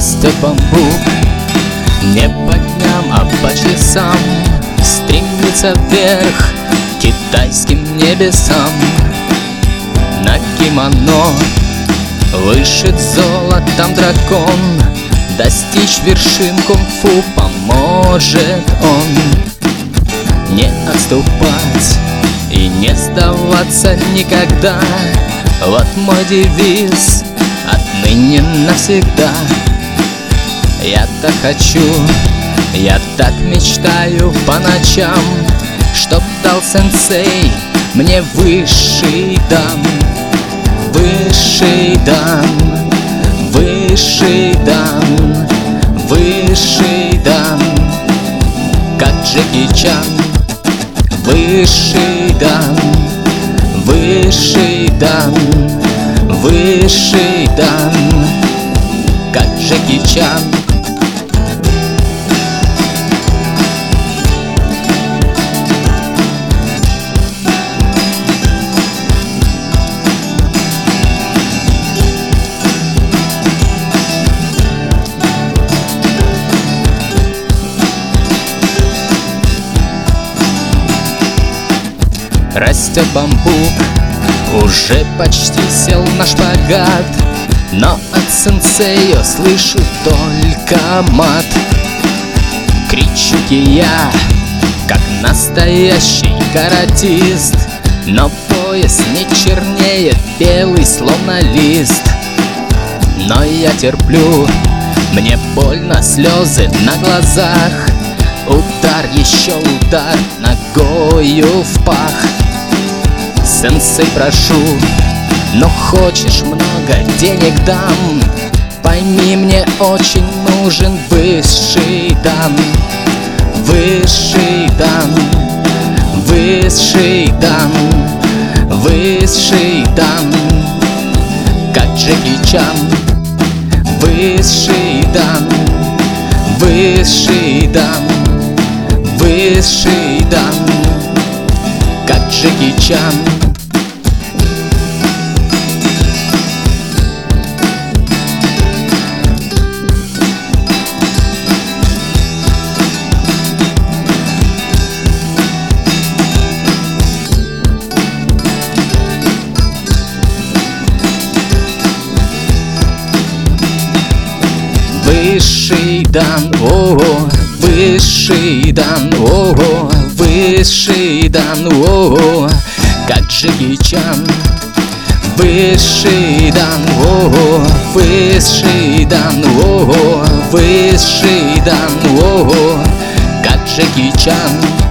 Растет бамбук не по дням, а по часам, стремится вверх к китайским небесам. На кимоно вышит золотом дракон, достичь вершин кунг-фу поможет он. Не отступать и не сдаваться никогда — вот мой девиз отныне навсегда. Я так хочу, я так мечтаю по ночам, чтоб дал сенсей мне высший дан. Высший дан, высший дан, высший дан, как Джеки Чан. Высший дан, высший дан, высший дан, как Джеки Чан. Растет бамбук, уже почти сел на шпагат, но от сенсея слышу только мат. Кричу я, как настоящий каратист, но пояс не чернеет, белый словно лист. Но я терплю, мне больно, слезы на глазах. Удар, еще удар, ногою в пах. Сенсей, прошу, но хочешь много денег дам. Пойми, мне очень нужен высший дан. Высший дан, высший дан, высший дан, как Джеки Чан. Высший дан, высший дан, высший дан, как Джеки Чан. Высший дан, о, высший дан, о, высший дан, о, как Джеки Чан. Высший дан, о, высший дан, о, высший дан, о, как Джеки Чан.